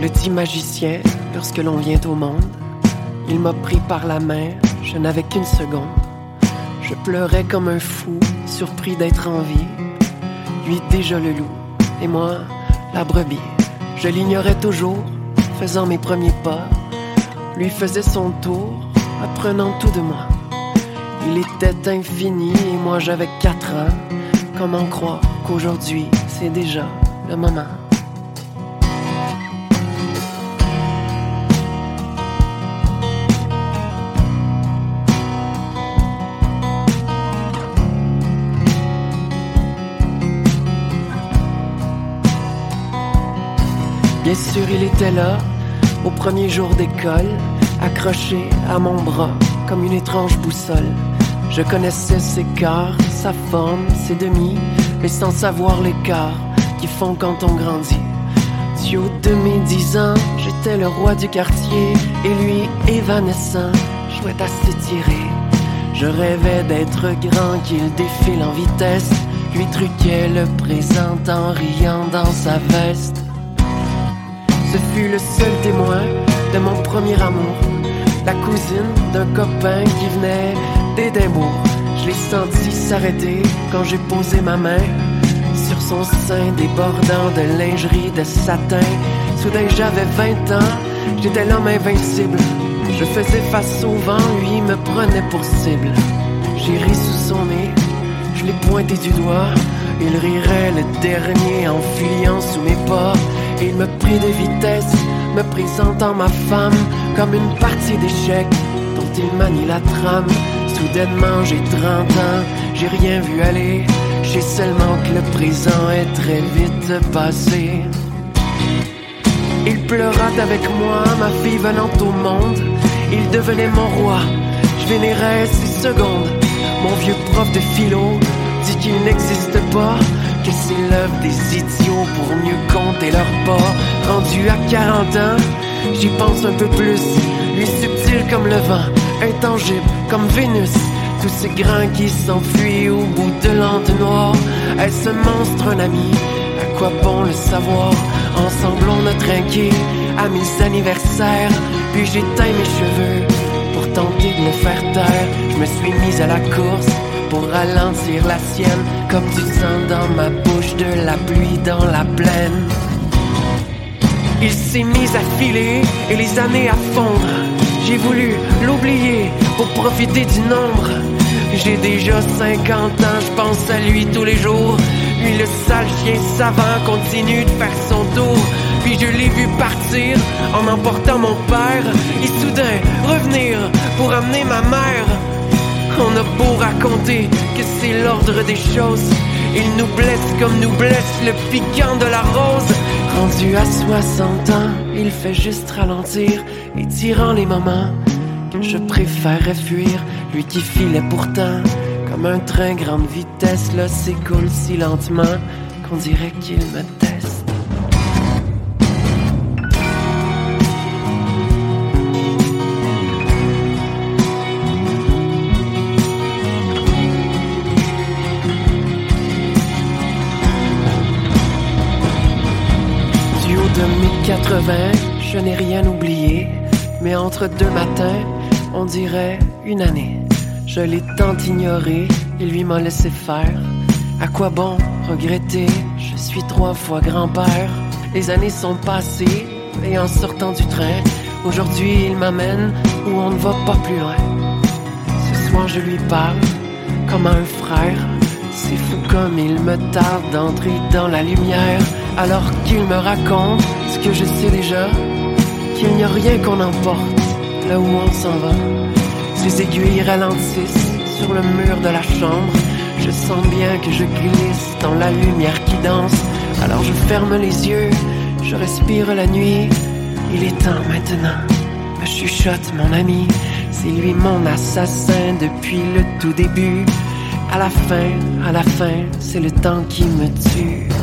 le dit magicien lorsque l'on vient au monde. Il m'a pris par la main, je n'avais qu'une seconde. Je pleurais comme un fou, surpris d'être en vie. Lui déjà le loup, et moi la brebis. Je l'ignorais toujours, faisant mes premiers pas. Lui faisait son tour, apprenant tout de moi. Il était infini et moi j'avais 4 ans. Comment croire qu'aujourd'hui c'est déjà le moment? Bien sûr il était là, au premier jour d'école, accroché à mon bras comme une étrange boussole. Je connaissais ses quarts, sa forme, ses demi, mais sans savoir l'écart qui font quand on grandit. Du haut de mes 10 ans, j'étais le roi du quartier, et lui, évanescent, jouait à s'étirer. Je rêvais d'être grand, qu'il défile en vitesse, lui truquait le présent en riant dans sa veste. Ce fut le seul témoin de mon premier amour, la cousine d'un copain qui venait d'Édimbourg. Je l'ai senti s'arrêter quand j'ai posé ma main sur son sein débordant de lingerie de satin. Soudain j'avais 20 ans, j'étais l'homme invincible. Je faisais face au vent, lui me prenait pour cible. J'ai ri sous son nez, je l'ai pointé du doigt. Il rirait le dernier en fuyant sous mes pas. Et il me prit de vitesse, me présentant ma femme comme une partie d'échecs dont il manie la trame. Soudainement j'ai 30 ans, j'ai rien vu aller. Je sais seulement que le présent est très vite passé. Il pleura avec moi, ma fille venant au monde. Il devenait mon roi, je vénérais 6 secondes. Mon vieux prof de philo dit qu'il n'existe pas, que c'est l'œuvre des idiots pour mieux compter leurs pas. Rendu à 40 ans, j'y pense un peu plus. Lui subtil comme le vent, intangible comme Vénus. Tous ces grains qui s'enfuient au bout de l'entonnoir. Est-ce ce monstre un ami? À quoi bon le savoir? Ensemble on a trinqué à mes anniversaires. Puis j'éteins mes cheveux pour tenter de le faire taire. Je me suis mise à la course pour ralentir la sienne, comme du sang dans ma bouche, de la pluie dans la plaine. Il s'est mis à filer et les années à fondre. J'ai voulu l'oublier pour profiter du nombre. J'ai déjà 50 ans, je pense à lui tous les jours. Lui le sale chien savant continue de faire son tour. Puis je l'ai vu partir en emportant mon père, et soudain revenir pour amener ma mère. On a beau raconter que c'est l'ordre des choses, il nous blesse comme nous blesse le piquant de la rose. Rendu à 60 ans, il fait juste ralentir, étirant les moments que je préférerais fuir. Lui qui filait pourtant comme un train grande vitesse, là s'écoule si lentement qu'on dirait qu'il me teste. De mes 80, je n'ai rien oublié, mais entre 2 matins, on dirait une année. Je l'ai tant ignoré, il lui m'a laissé faire. À quoi bon regretter? Je suis 3 fois grand-père. Les années sont passées, et en sortant du train, aujourd'hui il m'amène où on ne va pas plus loin. Ce soir je lui parle comme à un frère. C'est fou comme il me tarde d'entrer dans la lumière, alors qu'il me raconte ce que je sais déjà, qu'il n'y a rien qu'on emporte là où on s'en va. Ses aiguilles ralentissent sur le mur de la chambre. Je sens bien que je glisse dans la lumière qui danse. Alors je ferme les yeux, je respire la nuit. Il est temps maintenant, me chuchote mon ami. C'est lui mon assassin depuis le tout début. À la fin, c'est le temps qui me tue.